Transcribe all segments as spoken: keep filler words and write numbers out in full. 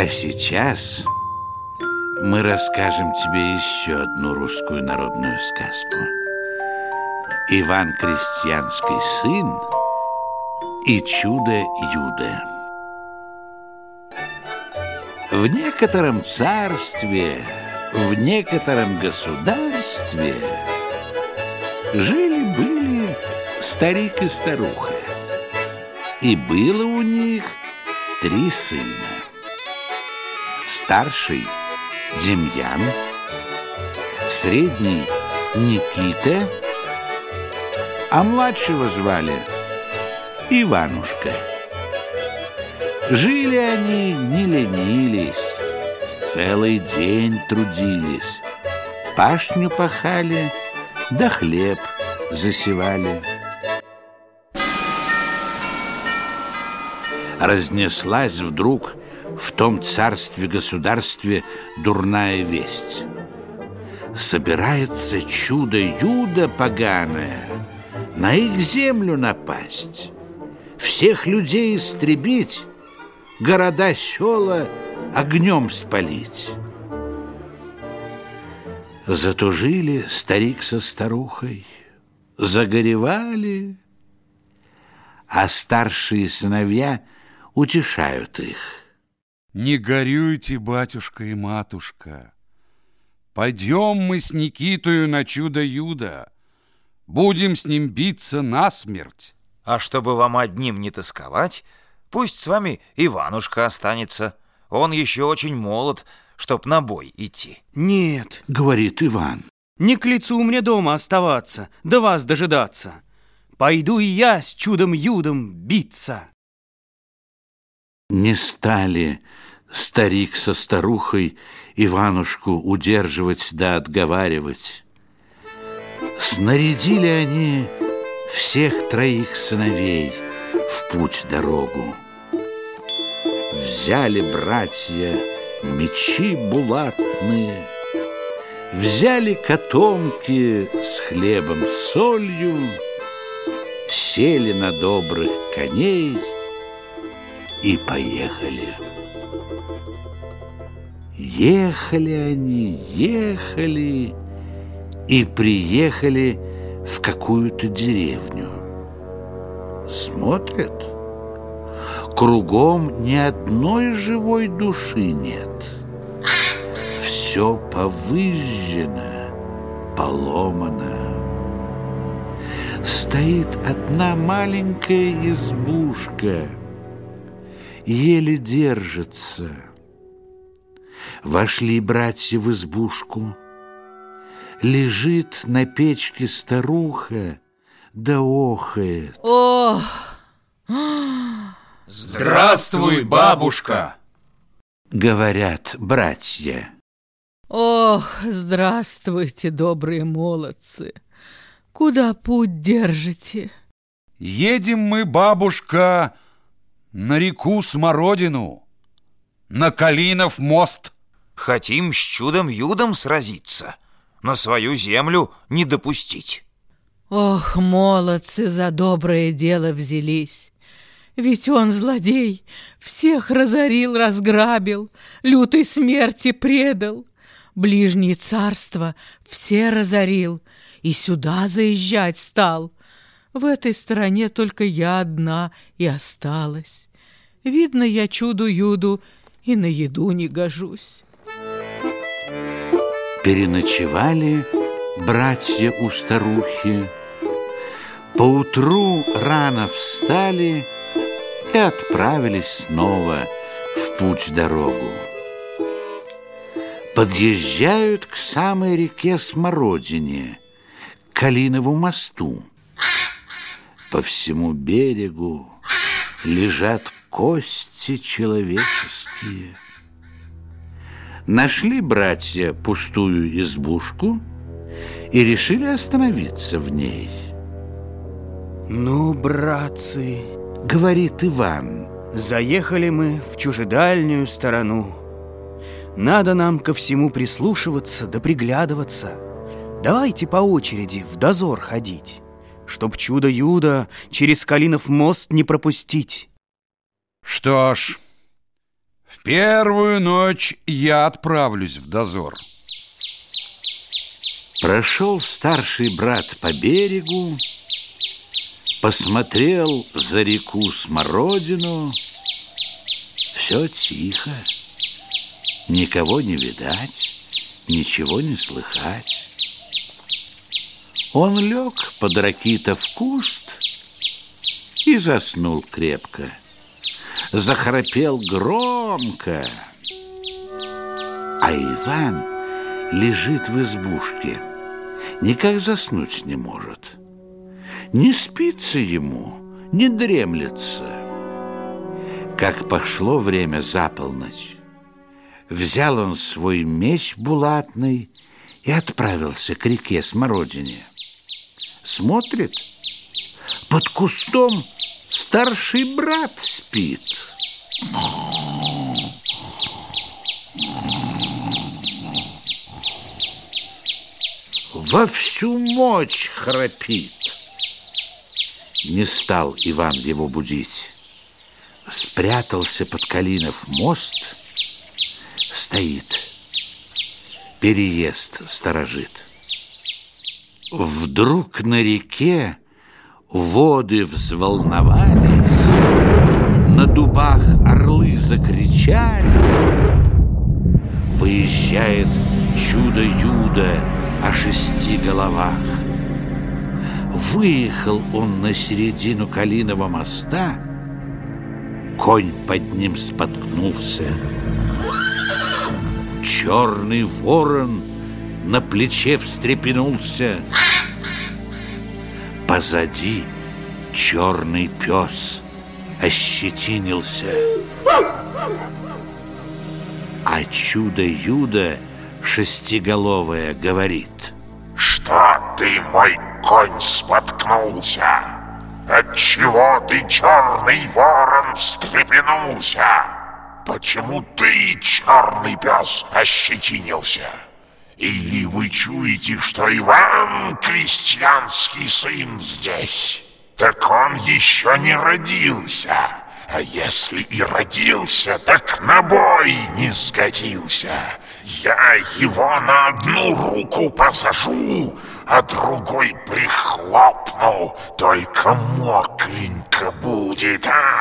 А сейчас мы расскажем тебе еще одну русскую народную сказку. Иван Крестьянский сын и чудо-юдо. В некотором царстве, в некотором государстве жили-были старик и старуха, и было у них три сына. Старший Демьян, средний Никита, а младшего звали Иванушка. Жили они, не ленились, целый день трудились, пашню пахали, да хлеб засевали. Разнеслась вдруг в том царстве-государстве дурная весть. Собирается чудо-юдо поганое на их землю напасть, всех людей истребить, города, села огнем спалить. Затужили старик со старухой, загоревали, а старшие сыновья утешают их. Не горюйте, батюшка и матушка. Пойдем мы с Никитою на чудо-юдо. Будем с ним биться насмерть. А чтобы вам одним не тосковать, пусть с вами Иванушка останется. Он еще очень молод, чтоб на бой идти. Нет, говорит Иван, не к лицу мне дома оставаться, да вас дожидаться. Пойду и я с чудом-юдом биться. Не стали старик со старухой Иванушку удерживать да отговаривать. Снарядили они всех троих сыновей в путь-дорогу. Взяли братья мечи булатные, взяли котомки с хлебом, солью, сели на добрых коней и поехали. Ехали они, ехали и приехали в какую-то деревню. Смотрят, кругом ни одной живой души нет. Все повызжено, поломано. Стоит одна маленькая избушка, еле держится. Вошли братья в избушку. Лежит на печке старуха, да охает. Ох! Здравствуй, бабушка! Говорят братья. Ох, здравствуйте, добрые молодцы! Куда путь держите? Едем мы, бабушка, на реку Смородину, на Калинов мост. Хотим с чудом-юдом сразиться, на свою землю не допустить. Ох, молодцы, за доброе дело взялись. Ведь он, злодей, всех разорил, разграбил, лютой смерти предал, ближние царства все разорил и сюда заезжать стал. В этой стороне только я одна и осталась. Видно, я чуду-юду и на еду не гожусь. Переночевали братья у старухи. Поутру рано встали и отправились снова в путь-дорогу. Подъезжают к самой реке Смородине, к Калинову мосту. По всему берегу лежат кости человеческие. Нашли братья пустую избушку и решили остановиться в ней. Ну, братцы, говорит Иван, заехали мы в чужедальнюю сторону. Надо нам ко всему прислушиваться да приглядываться. Давайте по очереди в дозор ходить, чтоб чудо-юдо через Калинов мост не пропустить. Что ж, В первую ночь я отправлюсь в дозор. Прошел старший брат по берегу, посмотрел за реку Смородину. Все тихо, никого не видать, ничего не слыхать. Он лег под ракитов куст и заснул крепко. Захрапел громко. А Иван лежит в избушке, никак заснуть не может. Не спится ему, не дремлется. Как пошло время за полночь, взял он свой меч булатный и отправился к реке Смородине. Смотрит, под кустом старший брат спит. Во всю мочь храпит. Не стал Иван его будить. Спрятался под Калинов мост, стоит, переезд сторожит. Вдруг на реке воды взволновались, на дубах орлы закричали. Выезжает чудо-юдо о шести головах. Выехал он на середину Калиного моста, конь под ним споткнулся. Черный ворон на плече встрепенулся. Позади черный пес ощетинился. А чудо-юдо шестиголовое говорит: что ты, мой конь, споткнулся? Отчего ты, черный ворон, встрепенулся? Почему ты, черный пес, ощетинился? Или вы чуете, что Иван, крестьянский сын, здесь? Так он еще не родился. А если и родился, так на бой не сгодился. Я его на одну руку посажу, а другой прихлопну, только мокренько будет, а?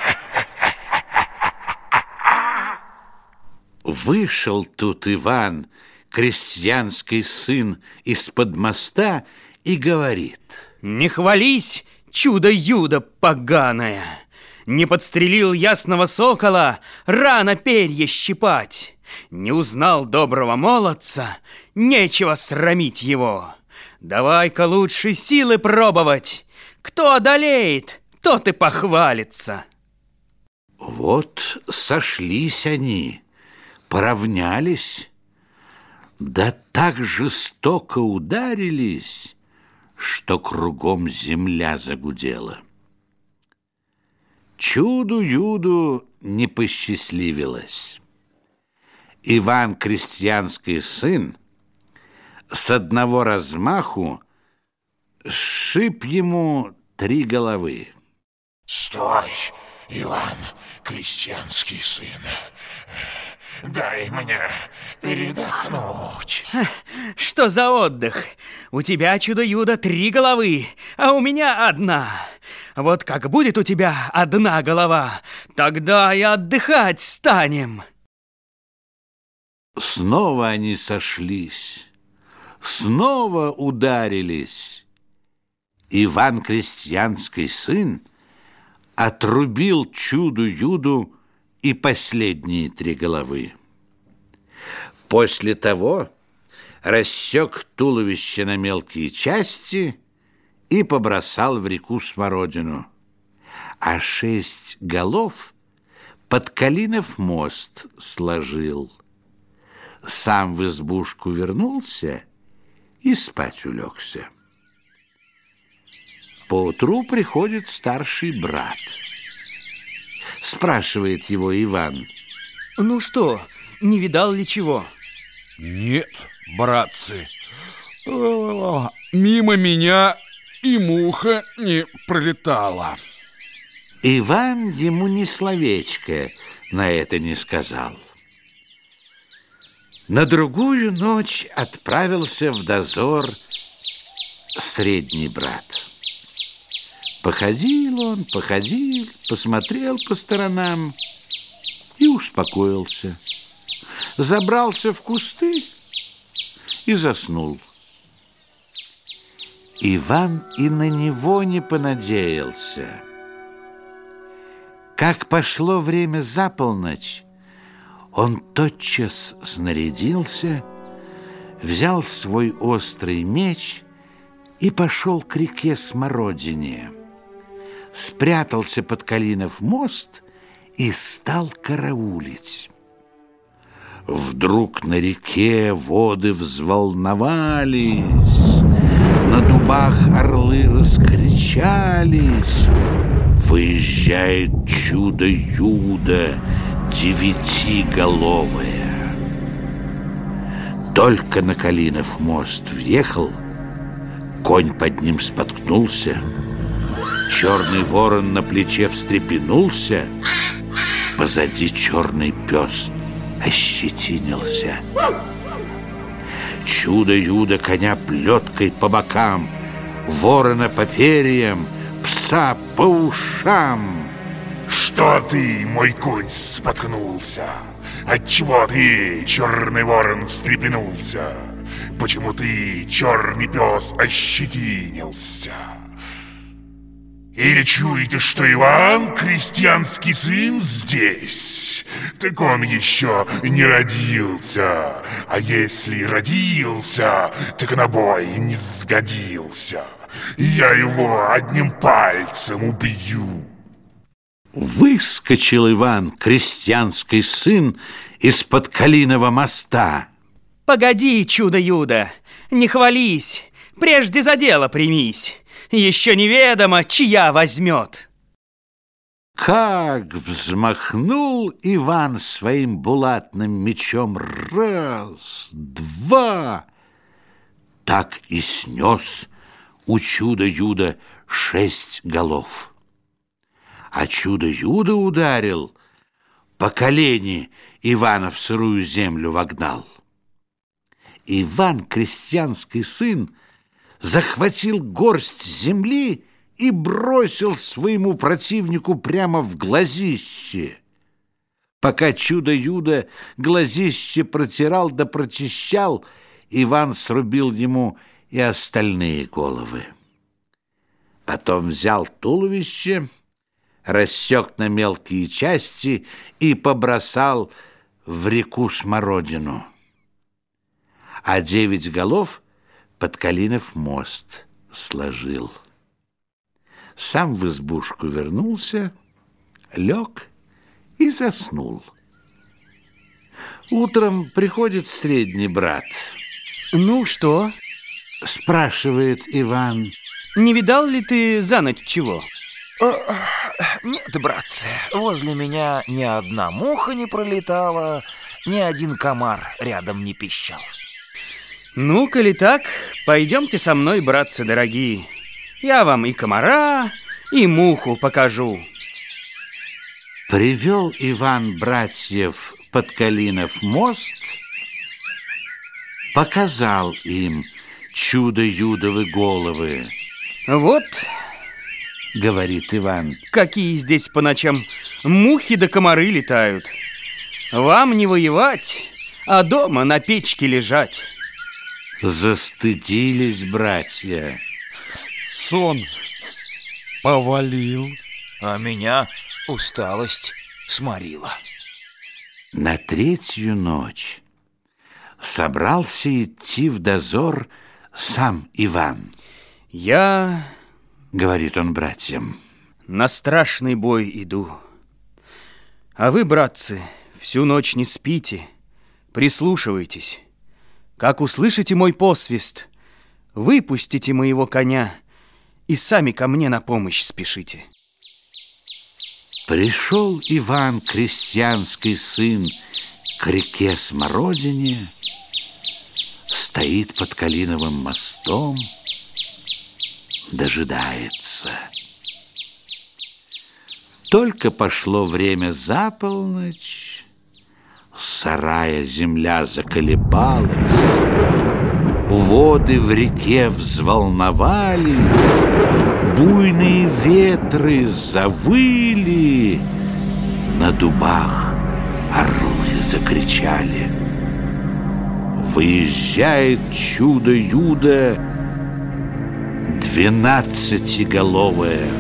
Вышел тут Иван, крестьянский сын, из-под моста и говорит: не хвались, чудо-юдо поганое! Не подстрелил ясного сокола, рано перья щипать. Не узнал доброго молодца, нечего срамить его. Давай-ка лучше силы пробовать. Кто одолеет, тот и похвалится. Вот сошлись они, поравнялись, да так жестоко ударились, что кругом земля загудела. Чуду-юду не посчастливилось. Иван, крестьянский сын, с одного размаху сшиб ему три головы. Стой, Иван, крестьянский сын, дай мне передохнуть. Что за отдых? У тебя, чудо-юдо, три головы, а у меня одна. Вот как будет у тебя одна голова, тогда и отдыхать станем. Снова они сошлись, снова ударились. Иван, крестьянский сын, отрубил чуду-юду и последние три головы. После того рассек туловище на мелкие части и побросал в реку Смородину, а шесть голов под Калинов мост сложил. Сам в избушку вернулся и спать улегся. Поутру приходит старший брат. Спрашивает его Иван: ну что, не видал ли чего? Нет, братцы, мимо меня и муха не пролетала. Иван ему ни словечко на это не сказал. На другую ночь отправился в дозор средний брат. Походил он, походил, посмотрел по сторонам и успокоился. Забрался в кусты и заснул. Иван и на него не понадеялся. Как пошло время за полночь, он тотчас снарядился, взял свой острый меч и пошел к реке Смородине, спрятался под Калинов мост и стал караулить. Вдруг на реке воды взволновались, на дубах орлы раскричались. Выезжает чудо-юдо девятиголовое. Только на Калинов мост въехал, конь под ним споткнулся, черный ворон на плече встрепенулся, позади черный пес ощетинился. Чудо-юдо коня плеткой по бокам, ворона по перьям, пса по ушам. Что ты, мой конь, споткнулся? Отчего ты, черный ворон, встрепенулся? Почему ты, черный пес, ощетинился? Или чуете, что Иван, крестьянский сын, здесь? Так он еще не родился. А если родился, так на бой не сгодился. Я его одним пальцем убью. Выскочил Иван, крестьянский сын, из-под Калиного моста. Погоди, чудо-юдо, не хвались, прежде за дело примись. Еще неведомо, чья возьмет. Как взмахнул Иван своим булатным мечом раз, два, так и снес у чудо-юдо шесть голов. А чудо-юдо ударил, по колени Ивана в сырую землю вогнал. Иван, крестьянский сын, захватил горсть земли и бросил своему противнику прямо в глазище. Пока чудо-юдо глазище протирал да прочищал, Иван срубил ему и остальные головы. Потом взял туловище, рассек на мелкие части и побросал в реку Смородину. А девять голов под Калинов мост сложил. Сам в избушку вернулся, лег и заснул. Утром приходит средний брат. Ну что? Спрашивает Иван. Не видал ли ты за ночь чего? Нет, братцы, возле меня ни одна муха не пролетала, ни один комар рядом не пищал. Ну, коли так, пойдемте со мной, братцы дорогие. Я вам и комара, и муху покажу. Привел Иван братьев под Калинов мост, показал им чудо-юдовы головы. Вот, говорит Иван, какие здесь по ночам мухи да комары летают. Вам не воевать, а дома на печке лежать. Застыдились братья. Сон повалил, а меня усталость сморила. На третью ночь собрался идти в дозор сам Иван. Я, говорит он братьям, на страшный бой иду. А вы, братцы, всю ночь не спите, прислушивайтесь. Как услышите мой посвист, выпустите моего коня и сами ко мне на помощь спешите. Пришел Иван, крестьянский сын, к реке Смородине, стоит под Калиновым мостом, дожидается. Только пошло время за полночь, сарая земля заколебалась, воды в реке взволновались, буйные ветры завыли, на дубах орлы закричали. Выезжает чудо-юдо двенадцатиголовое.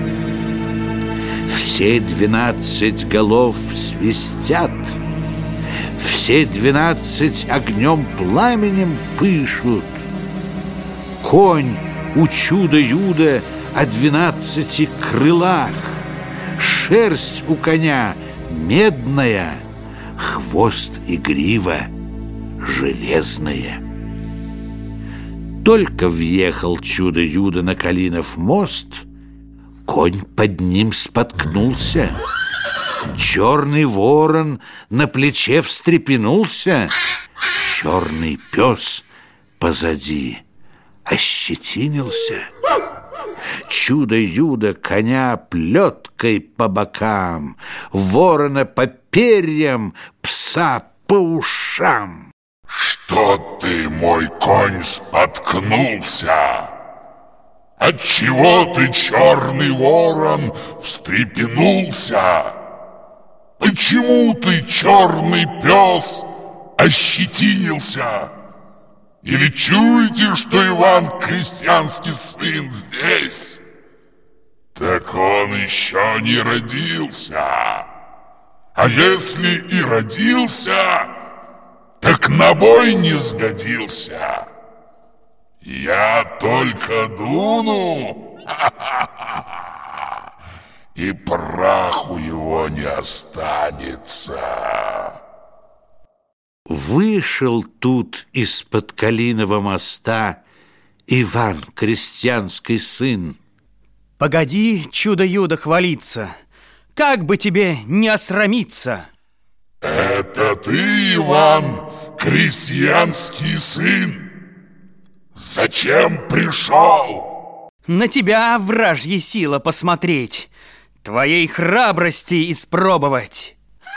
Все двенадцать голов свистят, все двенадцать огнем пламенем пышут. Конь у чудо-юдо о двенадцати крылах, шерсть у коня медная, хвост и грива железные. Только въехал чудо-юдо на Калинов мост, конь под ним споткнулся. Черный ворон на плече встрепенулся, черный пес позади ощетинился. Чудо-юдо коня плеткой по бокам, ворона по перьям, пса по ушам. Что ты, мой конь, споткнулся? Отчего ты, черный ворон, встрепенулся? Почему ты, черный пес, ощетинился? Или чуете, что Иван Крестьянский сын здесь? Так он еще не родился. А если и родился, так на бой не сгодился. Я только дуну, и праху его не останется. Вышел тут из-под Калиного моста Иван Крестьянский сын. Погоди, чудо-юдо, хвалиться, как бы тебе не осрамиться. Это ты, Иван Крестьянский сын? Зачем пришел? На тебя, вражья сила, посмотреть, твоей храбрости испробовать.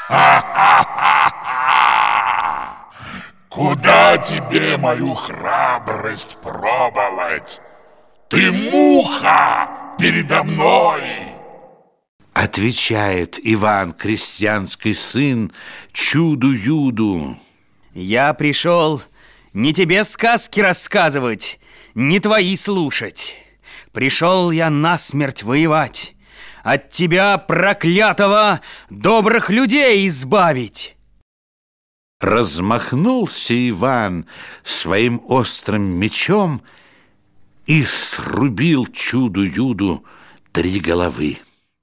Ха-ха-ха-ха! Куда тебе мою храбрость пробовать? Ты муха передо мной! Отвечает Иван Крестьянский сын чуду-юду. Я пришел не тебе сказки рассказывать, не твои слушать. Пришел я насмерть воевать, от тебя, проклятого, добрых людей избавить. Размахнулся Иван своим острым мечом и срубил чуду-юду три головы.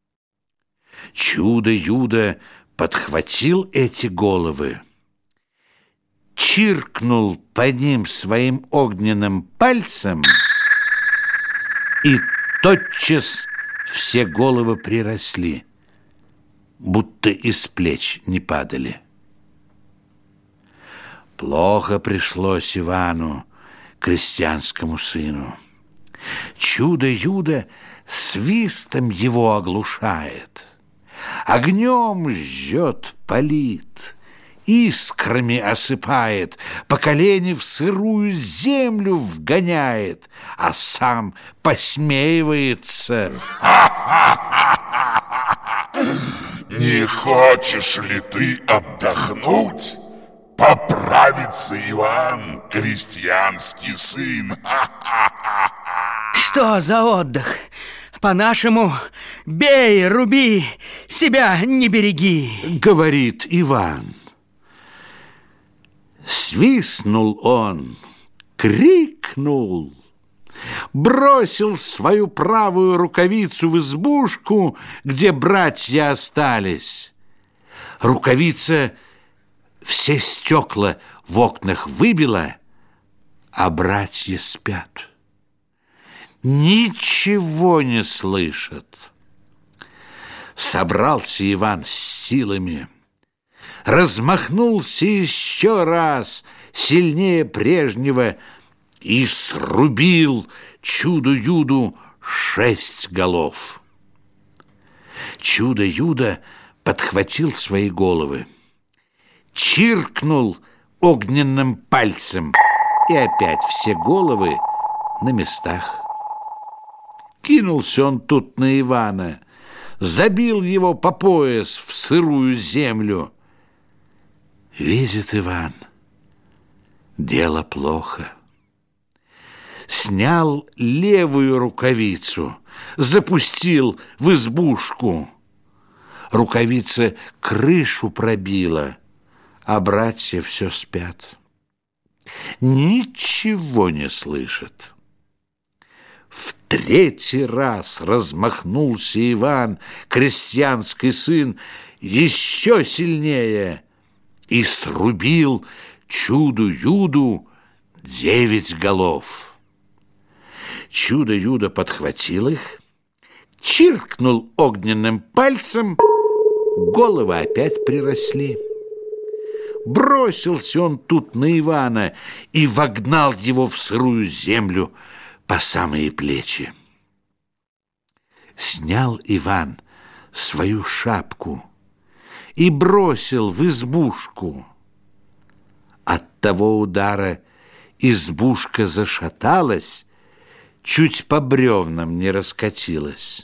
Чудо-юдо подхватил эти головы, чиркнул по ним своим огненным пальцем, и тотчас все головы приросли, будто из плеч не падали. Плохо пришлось Ивану, крестьянскому сыну. Чудо-юдо свистом его оглушает, огнем жжет, палит, искрами осыпает, по колени в сырую землю вгоняет, а сам посмеивается. Не хочешь ли ты отдохнуть? Поправиться, Иван Крестьянский сын. Что за отдых? По-нашему, бей, руби, себя не береги, говорит Иван. Свистнул он, крикнул, бросил свою правую рукавицу в избушку, где братья остались. Рукавица все стекла в окнах выбила, а братья спят. Ничего не слышат. Собрался Иван с силами, размахнулся еще раз, сильнее прежнего, и срубил чуду-юду шесть голов. Чудо-юдо подхватил свои головы, чиркнул огненным пальцем, и опять все головы на местах. Кинулся он тут на Ивана, забил его по пояс в сырую землю. Видит Иван, дело плохо. Снял левую рукавицу, запустил в избушку. Рукавица крышу пробила, а братья все спят. Ничего не слышат. В третий раз размахнулся Иван, крестьянский сын, еще сильнее и срубил чуду-юду девять голов. Чудо-юдо подхватил их, чиркнул огненным пальцем, головы опять приросли. Бросился он тут на Ивана и вогнал его в сырую землю по самые плечи. Снял Иван свою шапку и бросил в избушку. От того удара избушка зашаталась, чуть по бревнам не раскатилась.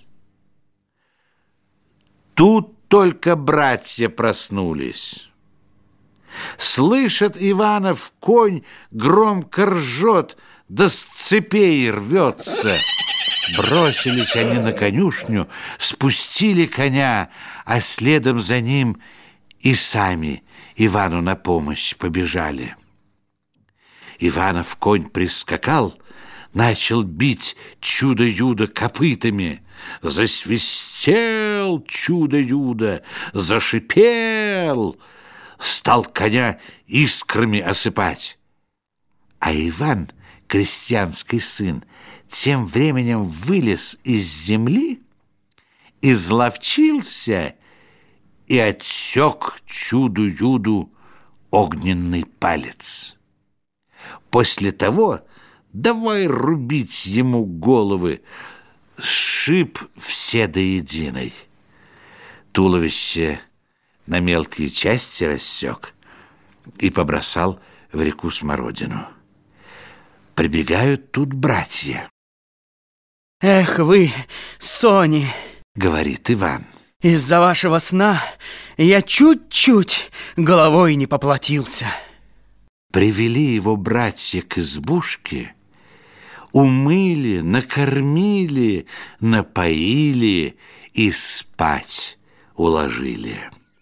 Тут только братья проснулись. Слышат, Иванов конь громко ржет, да с цепей рвется. Бросились они на конюшню, спустили коня, а следом за ним и сами Ивану на помощь побежали. Иванов конь прискакал, начал бить чудо-юдо копытами. Засвистел чудо-юдо, зашипел, стал коня искрами осыпать. А Иван, крестьянский сын, тем временем вылез из земли, изловчился и отсек чуду-юду огненный палец. После того давай рубить ему головы, сшиб все до единой. Туловище на мелкие части рассек и побросал в реку Смородину. Прибегают тут братья. Эх вы, Сони, говорит Иван, из-за вашего сна я чуть-чуть головой не поплатился. Привели его братья к избушке, умыли, накормили, напоили и спать уложили.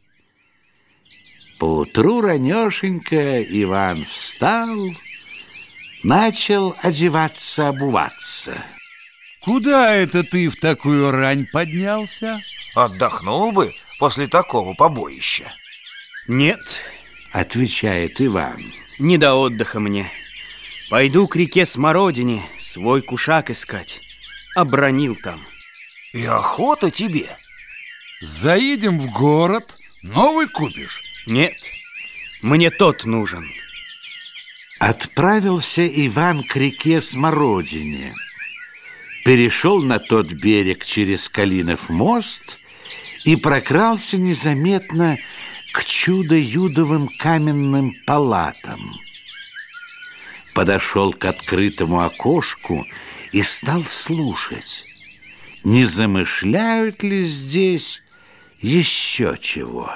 Поутру ранешенько Иван встал, начал одеваться, обуваться. Куда это ты в такую рань поднялся? Отдохнул бы после такого побоища. Нет, отвечает Иван, не до отдыха мне. Пойду к реке Смородине свой кушак искать. Обронил там. И охота тебе? Заедем в город, новый купишь? Нет, мне тот нужен. Отправился Иван к реке Смородине, перешел на тот берег через Калинов мост и прокрался незаметно к чудо-юдовым каменным палатам. Подошел к открытому окошку и стал слушать, не замышляют ли здесь еще чего.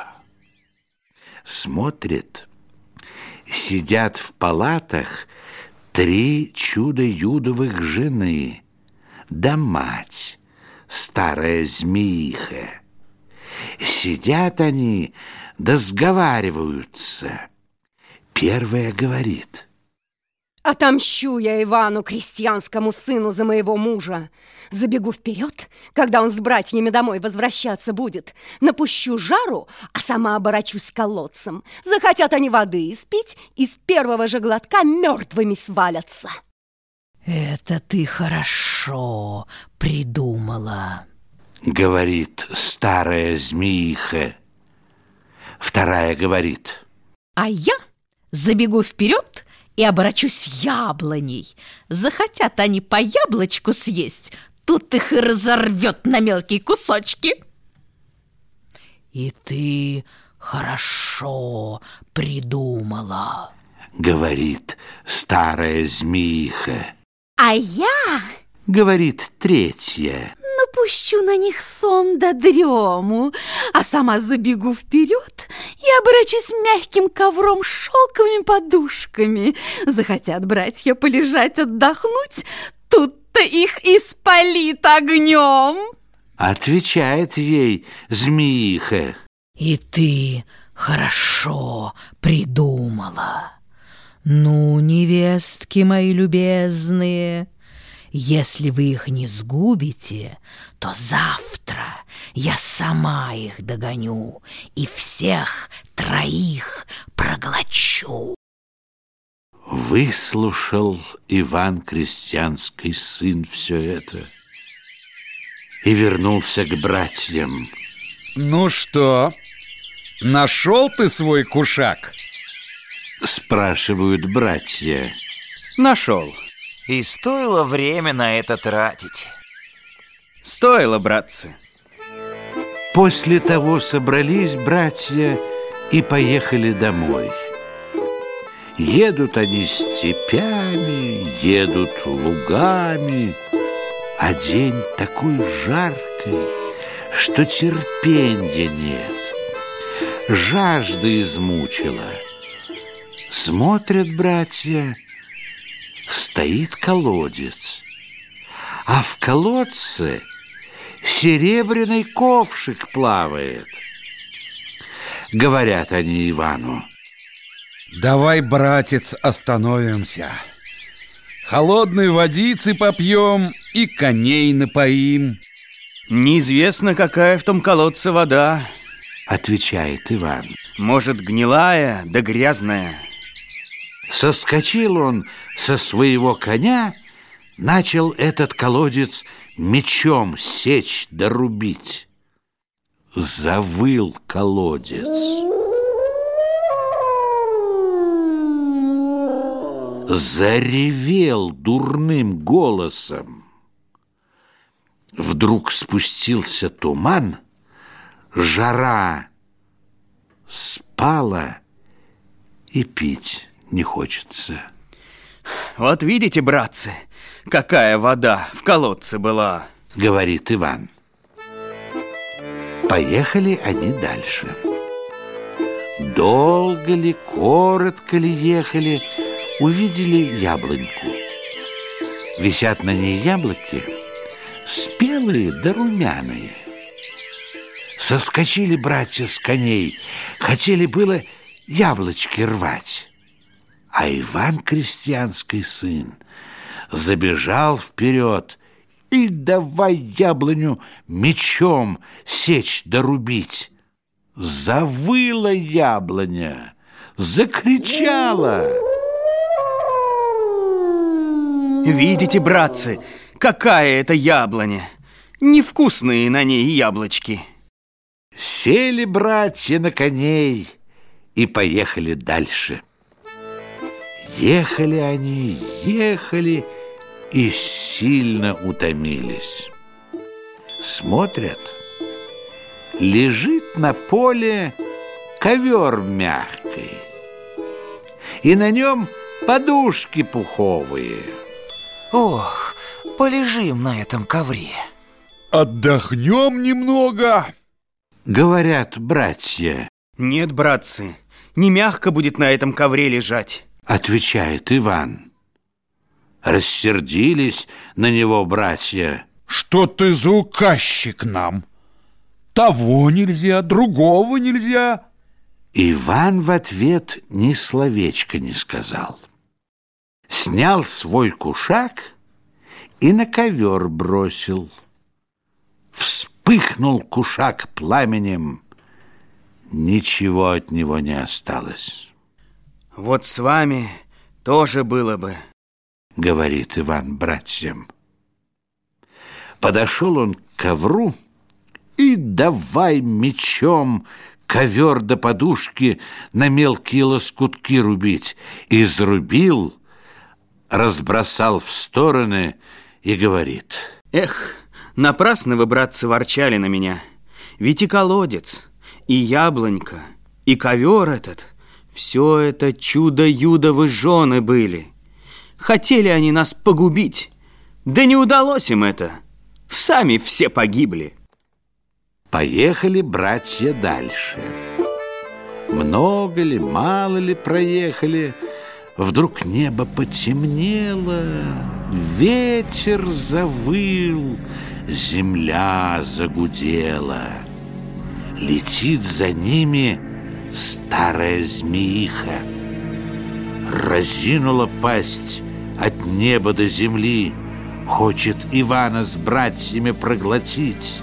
Смотрит, сидят в палатах три чудо-юдовых жены, да мать, старая змеиха. Сидят они, да сговариваются. Первая говорит: отомщу я Ивану, крестьянскому сыну, за моего мужа. Забегу вперед, когда он с братьями домой возвращаться будет. Напущу жару, а сама оборачусь колодцем. Захотят они воды испить, и с первого же глотка мертвыми свалятся. Это ты хорошо придумала, говорит старая змеиха. Вторая говорит: а я забегу вперед и оборачусь яблоней. Захотят они по яблочку съесть, тут их и разорвет на мелкие кусочки. И ты хорошо придумала, говорит старая змеиха. А я, говорит третья, напущу на них сон да дрему, а сама забегу вперед и оборачусь мягким ковром с шелковыми подушками. Захотят братья полежать, отдохнуть, тут-то их и спалит огнем. Отвечает ей змеиха. И ты хорошо придумала. Ну, невестки мои любезные, если вы их не сгубите, то завтра я сама их догоню и всех троих проглочу. Выслушал Иван Крестьянский сын все это и вернулся к братьям. Ну что, нашел ты свой кушак? Спрашивают братья. Нашел. И стоило время на это тратить. Стоило, братцы. После того собрались братья и поехали домой. Едут они степями, едут лугами, а день такой жаркий, что терпенья нет. Жажда измучила. Смотрят братья, стоит колодец, а в колодце серебряный ковшик плавает. Говорят они Ивану. Давай, братец, остановимся. Холодной водицы попьем и коней напоим. Неизвестно, какая в том колодце вода. Отвечает Иван. Может, гнилая да грязная. Соскочил он со своего коня, начал этот колодец мечом сечь да рубить. Завыл колодец. Заревел дурным голосом. Вдруг спустился туман, жара спала, и пить не хочется. Вот видите, братцы, какая вода в колодце была, говорит Иван. Поехали они дальше. Долго ли, коротко ли ехали, увидели яблоньку. Висят на ней яблоки, спелые да румяные. Соскочили братья с коней, хотели было яблочки рвать. А Иван Крестьянский сын забежал вперед и давай яблоню мечом сечь да рубить. Завыла яблоня, закричала. Видите, братцы, какая это яблоня! Невкусные на ней яблочки. Сели братья на коней и поехали дальше. Ехали они, ехали и сильно утомились. Смотрят, лежит на поле ковер мягкий, и на нем подушки пуховые. Ох, полежим на этом ковре. Отдохнем немного, говорят братья. Нет, братцы, не мягко будет на этом ковре лежать, отвечает Иван. Рассердились на него братья. Что ты за указчик нам? Того нельзя, другого нельзя. Иван в ответ ни словечка не сказал. Снял свой кушак и на ковер бросил. Вспыхнул кушак пламенем, ничего от него не осталось. Вот с вами тоже было бы, говорит Иван братьям. Подошел он к ковру и давай мечом ковер до подушки на мелкие лоскутки рубить. Изрубил, разбросал в стороны и говорит. Эх, напрасно вы, братцы, ворчали на меня. Ведь и колодец, и яблонька, и ковер этот — все это чудо-юдовы жены были. Хотели они нас погубить, да не удалось им это. Сами все погибли. Поехали братья дальше. Много ли, мало ли проехали, вдруг небо потемнело, ветер завыл, земля загудела. Летит за ними старая змеиха. Разинула пасть от неба до земли, хочет Ивана с братьями проглотить.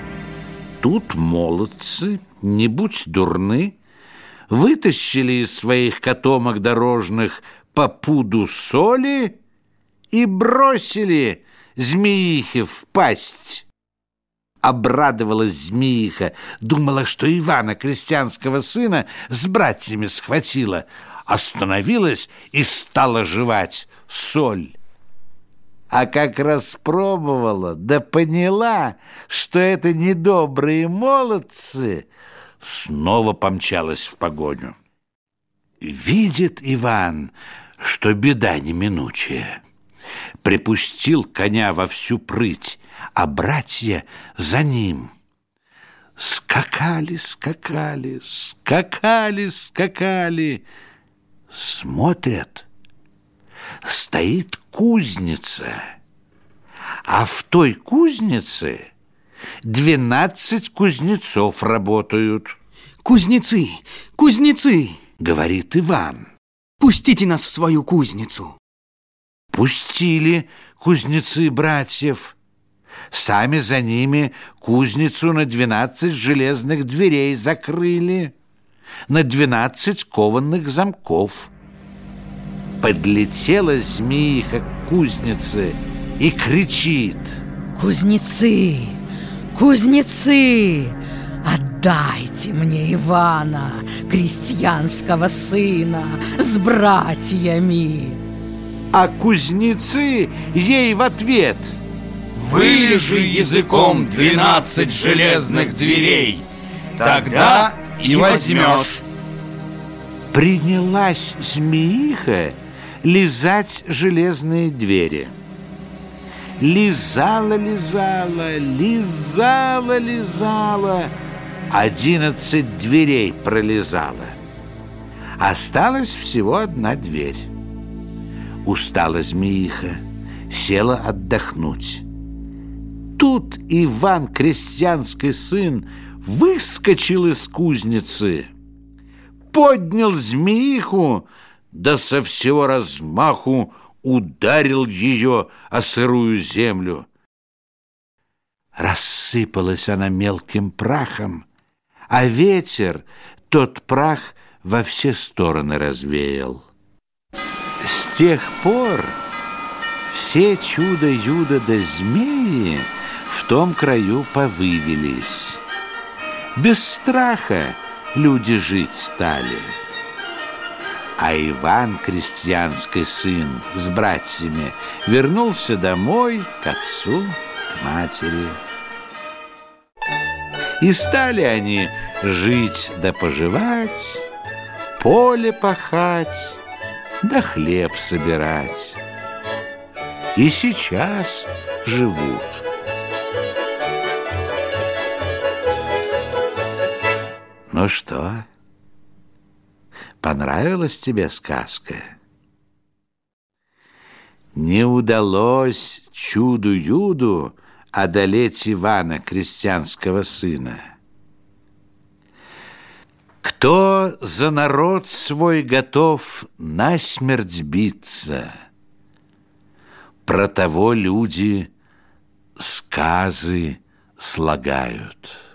Тут молодцы, не будь дурны, вытащили из своих котомок дорожных по пуду соли и бросили змеихе в пасть. Обрадовалась змеиха, думала, что Ивана, крестьянского сына, с братьями схватила, остановилась и стала жевать соль. А как распробовала, да поняла, что это недобрые молодцы, снова помчалась в погоню. Видит Иван, что беда неминучая. Припустил коня во всю прыть, а братья за ним. Скакали, скакали, скакали, скакали. Смотрят, стоит кузница, а в той кузнице двенадцать кузнецов работают. Кузнецы, кузнецы, говорит Иван. Пустите нас в свою кузницу. Пустили кузнецы братьев. Сами за ними кузницу на двенадцать железных дверей закрыли, на двенадцать кованых замков. Подлетела змеиха к кузнице и кричит: кузнецы, кузнецы, отдайте мне Ивана, крестьянского сына, с братьями. А кузнецы ей в ответ: вылежи языком двенадцать железных дверей, тогда и возьмешь. Принялась змеиха лизать железные двери. Лизала, лизала, лизала, лизала, одиннадцать дверей пролизала. Осталась всего одна дверь. Устала змеиха, села отдохнуть. Тут Иван, крестьянский сын, выскочил из кузницы, поднял змеиху, да со всего размаху ударил ее о сырую землю. Рассыпалась она мелким прахом, а ветер тот прах во все стороны развеял. С тех пор все чудо-юдо да змеи в том краю повывелись. Без страха люди жить стали. А Иван, крестьянский сын, с братьями вернулся домой к отцу, к матери. И стали они жить да поживать, поле пахать да хлеб собирать. И сейчас живут. Ну что, понравилась тебе сказка? Не удалось чуду-юду одолеть Ивана, крестьянского сына. Кто за народ свой готов насмерть биться, про того люди сказы слагают.